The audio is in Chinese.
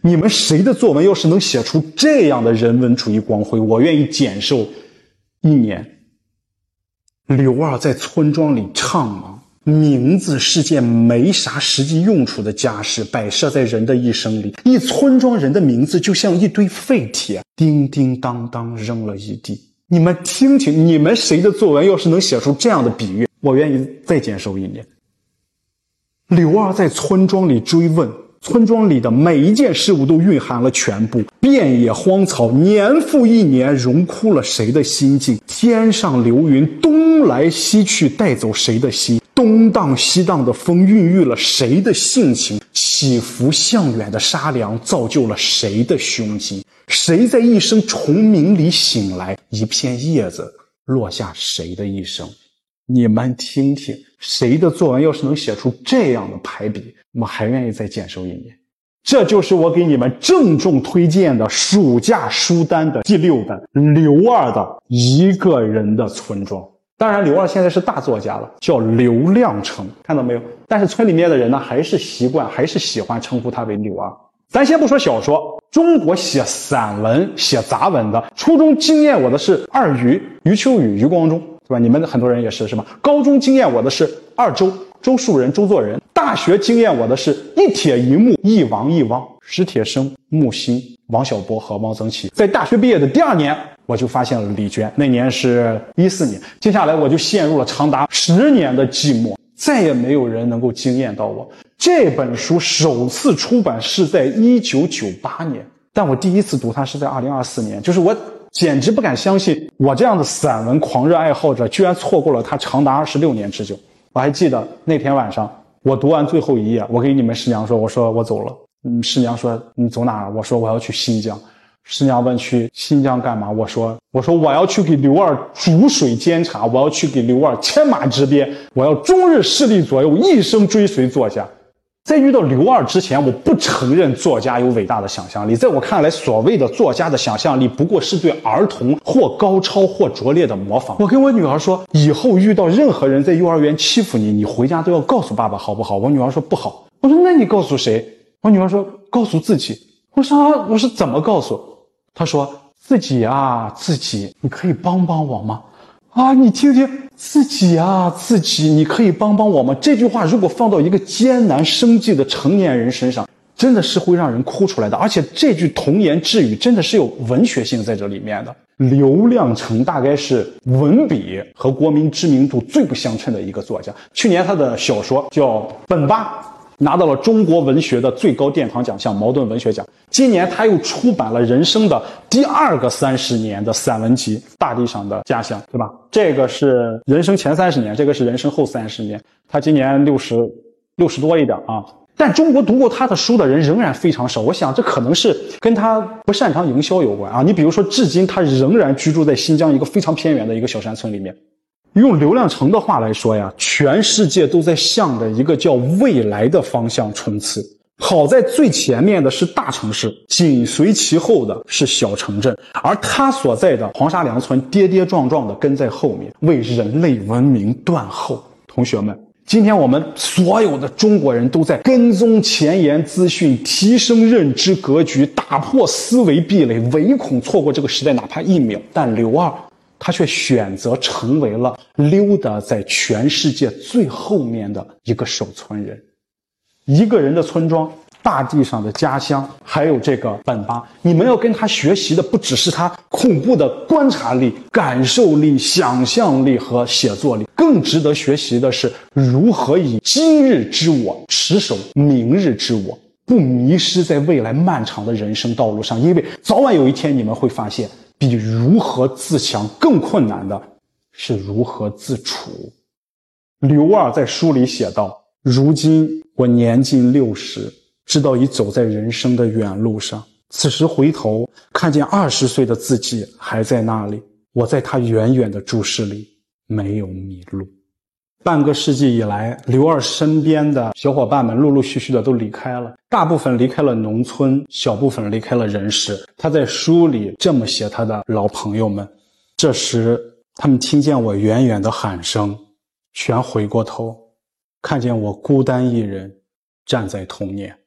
你们谁的作文要是能写出这样的人文主义光辉，我愿意减寿1年。刘二在村庄里唱嘛，名字是件没啥实际用处的家事，摆设在人的一生里。一村庄人的名字就像一堆废铁，叮叮当当扔了一地。你们听听，你们谁的作文要是能写出这样的比喻，我愿意再减寿1年。刘二在村庄里追问，村庄里的每一件事物都蕴含了全部。遍野荒草，年复一年，荣枯了谁的心境？天上流云，东来西去，带走谁的心？东荡西荡的风，孕育了谁的性情？起伏向远的沙梁，造就了谁的胸襟？谁在一声虫鸣里醒来？一片叶子落下谁的一生？你们听听，谁的作文要是能写出这样的排比，我还愿意再减寿1年。这就是我给你们郑重推荐的暑假书单的第6本，刘二的一个人的村庄。当然刘二现在是大作家了，叫刘亮程，看到没有？但是村里面的人呢，还是喜欢称呼他为刘二。咱先不说小说，中国写散文写杂文的，初中惊艳我的是二余、余秋雨、余光中，对吧？你们很多人也是吧？高中惊艳我的是二周、周树人、周作人。大学惊艳我的是一铁一木、一王一汪、史铁生、木心、王小波和汪曾祺。在大学毕业的第2年，我就发现了李娟，那年是14年。接下来我就陷入了长达10年的寂寞，再也没有人能够惊艳到我。这本书首次出版是在1998年，但我第一次读它是在2024年，就是我简直不敢相信，我这样的散文狂热爱好者居然错过了它长达26年之久。我还记得那天晚上，我读完最后一页，我给你们师娘说，我说我走了。师娘说你走哪儿？我说我要去新疆。师娘问去新疆干嘛？我说我要去给刘二煮水煎茶，我要去给刘二牵马执鞭，我要终日侍立左右，一生追随作家。在遇到刘二之前，我不承认作家有伟大的想象力。在我看来，所谓的作家的想象力不过是对儿童或高超或拙劣的模仿。我跟我女儿说，以后遇到任何人在幼儿园欺负你，你回家都要告诉爸爸，好不好？我女儿说不好。我说那你告诉谁？我女儿说告诉自己。我说怎么告诉？她说自己啊自己，你可以帮帮我吗？啊，你听听，自己啊自己，你可以帮帮我吗？这句话如果放到一个艰难生计的成年人身上，真的是会让人哭出来的。而且这句童言稚语真的是有文学性在这里面的。刘亮程大概是文笔和国民知名度最不相称的一个作家。去年他的小说叫《本八》，拿到了中国文学的最高殿堂奖项茅盾文学奖。今年他又出版了人生的第2个30年的散文集《大地上的家乡》，对吧？这个是人生前30年，这个是人生后30年。他今年60多一点啊。但中国读过他的书的人仍然非常少，我想这可能是跟他不擅长营销有关啊。你比如说，至今他仍然居住在新疆一个非常偏远的一个小山村里面。用刘亮程的话来说呀，全世界都在向着一个叫未来的方向冲刺。好在最前面的是大城市，紧随其后的是小城镇，而他所在的黄沙梁村跌跌撞撞的跟在后面，为人类文明断后。同学们，今天我们所有的中国人都在跟踪前沿资讯，提升认知格局，打破思维壁垒，唯恐错过这个时代哪怕1秒。但刘二他却选择成为了溜达在全世界最后面的一个守村人。一个人的村庄，大地上的家乡，还有这个本八，你们要跟他学习的不只是他恐怖的观察力、感受力、想象力和写作力，更值得学习的是如何以今日之我持守明日之我，不迷失在未来漫长的人生道路上。因为早晚有一天你们会发现，比如何自强更困难的是如何自处。刘二在书里写道，如今我年近60，知道已走在人生的远路上。此时回头看见20岁的自己还在那里，我在他远远的注视里没有迷路。半个世纪以来，刘二身边的小伙伴们陆陆续续的都离开了，大部分离开了农村，小部分离开了人世。他在书里这么写他的老朋友们。这时他们听见我远远的喊声，全回过头，看见我孤单一人站在童年。